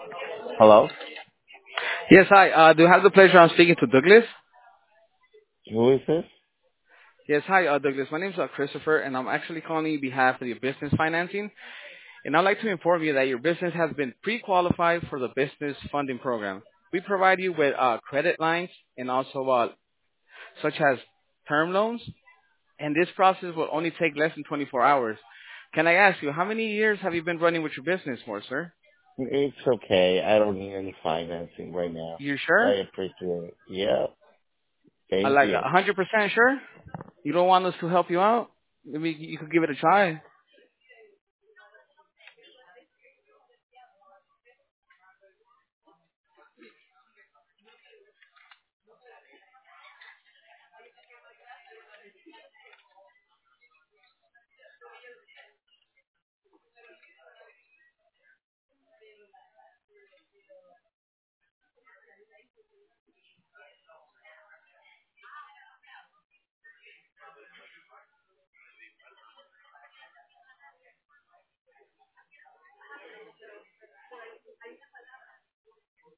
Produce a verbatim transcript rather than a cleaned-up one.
Hello? Yes, hi. Uh, do you have the pleasure of speaking to Douglas? Who is this? Yes, hi, uh, Douglas. My name is uh, Christopher, and I'm actually calling you on behalf of your business financing. And I'd like to inform you that your business has been pre-qualified for the business funding program. We provide you with uh, credit lines and also uh, such as term loans, and this process will only take less than twenty-four hours. Can I ask you, how many years have you been running with your business for, sir? It's okay. I don't need any financing right now. You sure? I appreciate it. Yeah. Uh, Thank like you. one hundred percent sure? You don't want us to help you out? Maybe you could give it a try.